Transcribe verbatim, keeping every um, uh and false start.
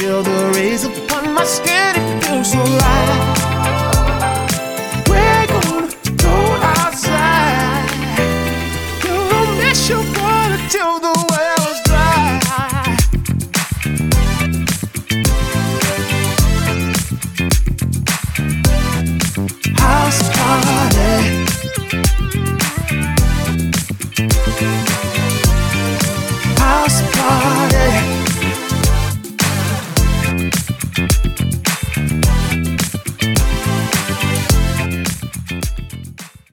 Feel the rays upon my skin, it feels so right.